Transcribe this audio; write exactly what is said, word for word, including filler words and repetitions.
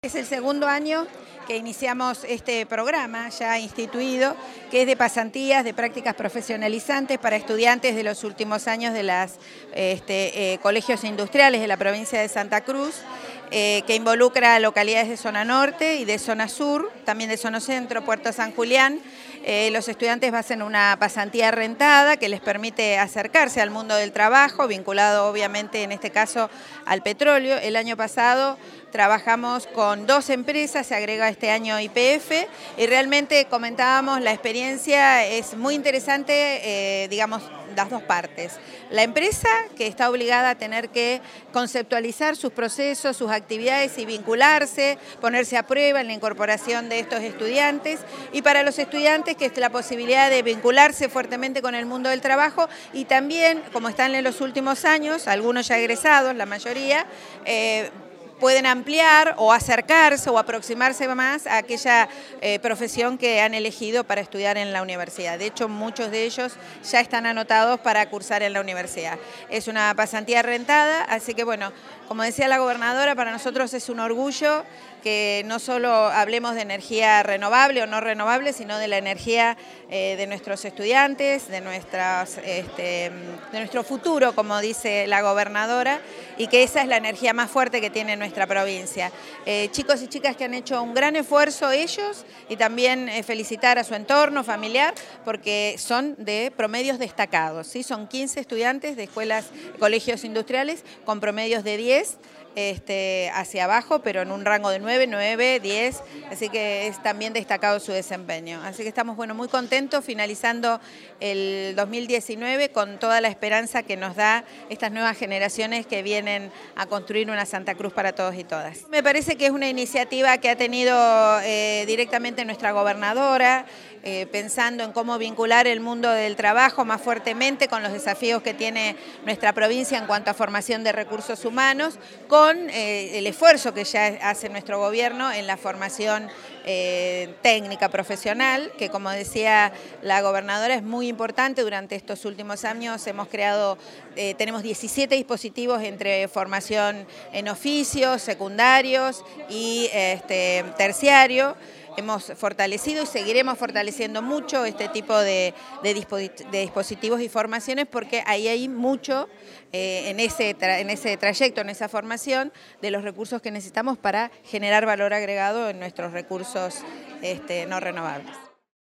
Es el segundo año que iniciamos este programa ya instituido, que es de pasantías, de prácticas profesionalizantes para estudiantes de los últimos años de los este, eh, colegios industriales de la provincia de Santa Cruz, eh, que involucra localidades de zona norte y de zona sur, también de zona centro, Puerto San Julián. Eh, los estudiantes hacen una pasantía rentada que les permite acercarse al mundo del trabajo, vinculado obviamente en este caso al petróleo. El año pasado trabajamos con dos empresas, se agrega este año Y P F, y realmente comentábamos, la experiencia es muy interesante, eh, digamos, las dos partes. La empresa, que está obligada a tener que conceptualizar sus procesos, sus actividades y vincularse, ponerse a prueba en la incorporación de estos estudiantes, y para los estudiantes, que es la posibilidad de vincularse fuertemente con el mundo del trabajo, y también, como están en los últimos años, algunos ya egresados, la mayoría, eh, pueden ampliar o acercarse o aproximarse más a aquella eh, profesión que han elegido para estudiar en la universidad. De hecho, muchos de ellos ya están anotados para cursar en la universidad. Es una pasantía rentada, así que bueno, como decía la gobernadora, para nosotros es un orgullo que no solo hablemos de energía renovable o no renovable, sino de la energía eh, de nuestros estudiantes, de, nuestras, este, de nuestro futuro, como dice la gobernadora, y que esa es la energía más fuerte que tiene nuestra provincia. Eh, chicos y chicas que han hecho un gran esfuerzo ellos, y también eh, felicitar a su entorno familiar, porque son de promedios destacados, ¿sí? Son quince estudiantes de escuelas, colegios industriales con promedios de diez, Este, hacia abajo, pero en un rango de nueve, nueve, diez, así que es también destacado su desempeño. Así que estamos bueno, muy contentos finalizando el dos mil diecinueve con toda la esperanza que nos da estas nuevas generaciones que vienen a construir una Santa Cruz para todos y todas. Me parece que es una iniciativa que ha tenido eh, directamente nuestra gobernadora, Eh, pensando en cómo vincular el mundo del trabajo más fuertemente con los desafíos que tiene nuestra provincia en cuanto a formación de recursos humanos, con eh, el esfuerzo que ya hace nuestro gobierno en la formación eh, técnica profesional, que como decía la gobernadora es muy importante. Durante estos últimos años hemos creado, eh, tenemos diecisiete dispositivos entre formación en oficios, secundarios y este, terciario. Hemos fortalecido y seguiremos fortaleciendo mucho este tipo de, de, de dispositivos y formaciones, porque ahí hay mucho eh, en, ese tra, en ese trayecto, en esa formación, de los recursos que necesitamos para generar valor agregado en nuestros recursos este, no renovables.